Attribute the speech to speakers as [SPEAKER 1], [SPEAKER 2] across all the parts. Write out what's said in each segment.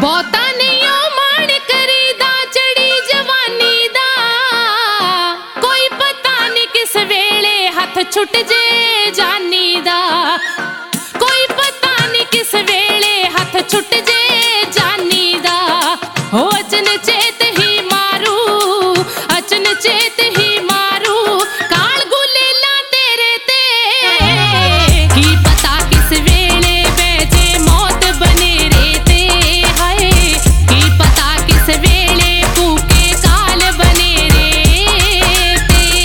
[SPEAKER 1] ਬਹੁਤਾ ਨਹੀਂ ਓ ਮਾਣ ਕਰੀਦਾ ਚੜੀ ਜਵਾਨੀ ਦਾ, ਕੋਈ ਪਤਾ ਨਹੀਂ ਕਿਸ ਵੇਲੇ ਹੱਥ ਛੁੱਟ ਜੇ ਜਾਨੀ ਦਾ, ਕੋਈ ਪਤਾ ਨਹੀਂ ਕਿਸ ਵੇਲੇ ਹੱਥ ਛੁੱਟ ਜੇ ਜਾਨੀ ਦਾ। ਹੋ ਅਚਨਚੇਤ ਹੀ ਮਾਰੂ, ਅਚਨਚੇਤ ਹੀ ਮਾਰੂ ਕਾਲ ਗੁਲੇਲਾ ਤੇਰੇ ਤੇ, ਕੀ ਪਤਾ ਕਿਸ ਵੇਲੇ ਬਹਿ ਜੇ ਮੌਤ ਬਨੇਰੇ ਤੇ, ਹਾਏ ਕੀ ਪਤਾ ਕਿਸ ਵੇਲੇ ਕੂਕੇ ਕਾਲ ਬਨੇਰੇ ਤੇ।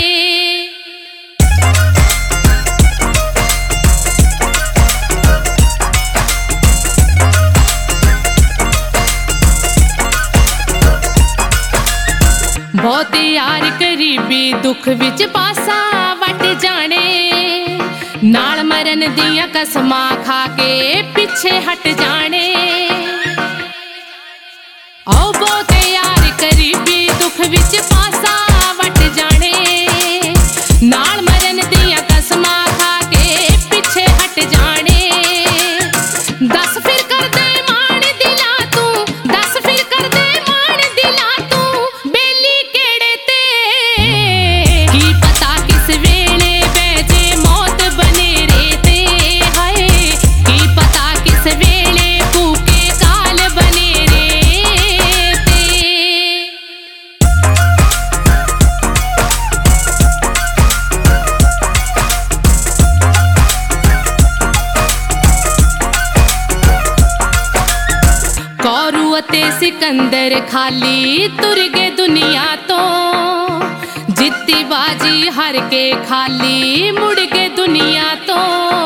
[SPEAKER 1] ਬਹੁਤ ਯਾਰ ਕਰੀਬੀ ਦੁੱਖ ਵਿੱਚ ਪਾਸਾ ਵੱਟ ਜਾਣੇ, ਨਾਲ ਮਰਨ ਦੀਆਂ ਕਸਮਾਂ ਖਾ ਕੇ ਪਿੱਛੇ ਹਟ ਜਾਣੇ। ਓ ਬਹੁਤ ਯਾਰ ਕਰੀਬੀ ਦੁੱਖ ਵਿੱਚ ਪਾਸਾ ਵੱਟ ਜਾਣੇ, ਨਾਲ ਮਰਨ ਦੀਆਂ ਕਸਮਾਂ ਖਾ ਕੇ ਪਿੱਛੇ ਹਟ ਜਾਣੇ। ਦੱਸ ਫਿਰ ਕਰਦੇ ਮਾਣ ਦਿਲਾਂ ਤੂੰ, ਦੱਸ ਫਿਰ ਕਰਦੇ ਮਾਣ ਦਿਲਾਂ ਤੂੰ ਬੇਲੀ ਕਿਹੜੇ ਤੇ, ਕੀ ਪਤਾ ਕਿਸ ਵੇਲੇ ਬਹਿ ਜੇ ਮੌਤ ਬਨੇਰੇ ਤੇ, ਹਾਏ ਕੀ ਪਤਾ ਕਿਸ ਵੇਲੇ ਕੂਕੇ ਕਾਲ ਬਨੇਰੇ ਤੇ। ਕੌਰੂ ਅਤੇ ਸਿਕੰਦਰ ਖਾਲੀ ਤੁਰ ਗਏ ਦੁਨੀਆ ਤੋਂ, ਜਿੱਤੀ ਬਾਜੀ ਹਾਰ ਕੇ ਖਾਲੀ ਮੁੜ ਗਏ ਦੁਨੀਆ ਤੋਂ।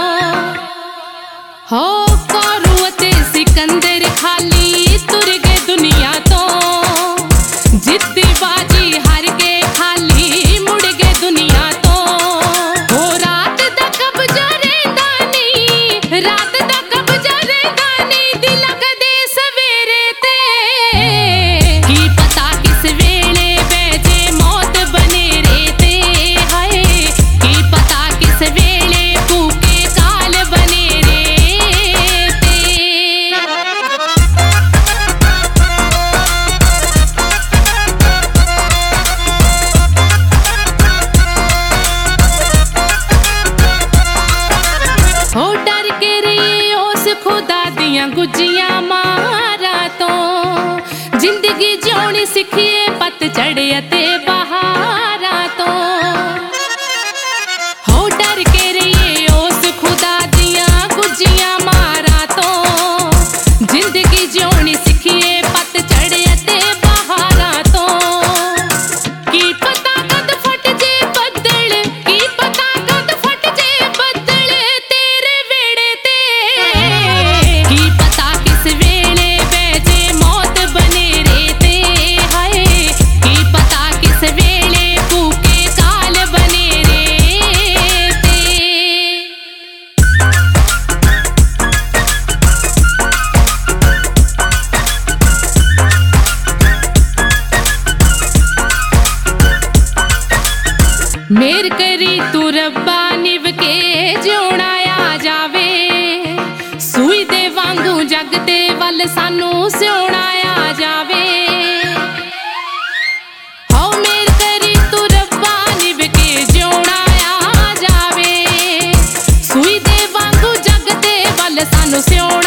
[SPEAKER 1] ਹੋ ਕੌਰੂ ਅਤੇ ਸਿਕੰਦਰ ਖਾਲੀ ਤੁਰ ਗਏ ਦੁਨੀਆ ਤੋਂ, ਜਿੱਤੀ ਬਾਜੀ ਹਾਰ ਕੇ ਖਾਲੀ ਮੁੜ ਗਏ ਦੁਨੀਆ ਤੋਂ। ਹੋ ਰਾਤ ਦਾ ਕਬਜ਼ਾ ਰਹਿੰਦਾ ਨਹੀਂ, ਰਾਤ ਦਾ ਕਬਜ਼ਾ ਰਹਿੰਦਾ ਨਹੀਂ ਦਿਲਾਂ ਕਦੇ ਸਵੇਰੇ ਤੇ, ਕੀ ਪਤਾ ਕਿਸ ਵੇਲੇ ਬਹਿ ਜੇ ਮੌਤ ਬਨੇਰੇ ਤੇ, ਹਾਏ ਕੀ ਪਤਾ ਕਿਸ ਵੇਲੇ ਕੂਕੇ ਕਾਲ ਬਨੇਰੇ ਤੇ। ਹੋ ਡਰ ਕੇ ਰਹੀਏ ਉਸ ਖੁਦਾ ਦੀਆਂ ਗੁੱਜੀਆਂ ਮਾਰਾਂ ਤੋਂ, ਜ਼ਿੰਦਗੀ ਜਿਉਣੀ ਸਿੱਖੀਏ ਪਤਝੜ ਅਤੇ ਬਹਾਰਾਂ ਤੋਂ। ਹੋ ਡਰ ਕੇ ਰਹੀਏ ਉਸ ਖੁਦਾ ਦੀਆਂ ਗੁੱਜੀਆਂ ਮਾਰਾਂ ਤੋਂ, ਜ਼ਿੰਦਗੀ ਜਿਉਣੀ ਸਿੱਖੀਏ ਪਤਝੜ ਅਤੇ ਬਹਾਰਾਂ ਤੋਂ। ਕੀ ਪਤਾ ਕਦ ਫਟ ਜੇ ਬੱਦਲ, ਕੀ ਪਤਾ ਕਦ ਫਟ ਜੇ ਬੱਦਲ ਤੇਰੇ ਵੇੜੇ ਤੇ, ਕੀ ਪਤਾ ਕਿਸ ਵੇਲੇ ਬਹਿ ਜੇ ਮੌਤ ਬਨੇਰੇ ਤੇ, ਹਾਏ ਕੀ ਪਤਾ ਕਿਸ ਵੇਲੇ ਕੂਕੇ ਕਾਲ ਬਨੇਰੇ ਤੇ। ਮੇਰ ਕਰੀ ਤੂੰ ਰੱਬਾ ਨਿਭ ਕੇ ਜਿਉਣਾ ਆ ਜਾਵੇ, ਸੂਈ ਦੇ ਵਾਂਗੂ ਜੱਗ ਦੇ ਵੱਲ ਸਾਨੂੰ ਸਿਉਣਾ ਆ ਜਾਵੇ। ਹੋ ਮੇਰ ਕਰੀ ਤੂੰ ਰੱਬਾ ਨਿਭ ਕੇ ਜਿਉਣਾ ਆ ਜਾਵੇ, ਸੂਈ ਦੇ ਵਾਂਗੂ ਜੱਗ ਦੇ ਵੱਲ ਸਾਨੂੰ ਸਿਉਣਾ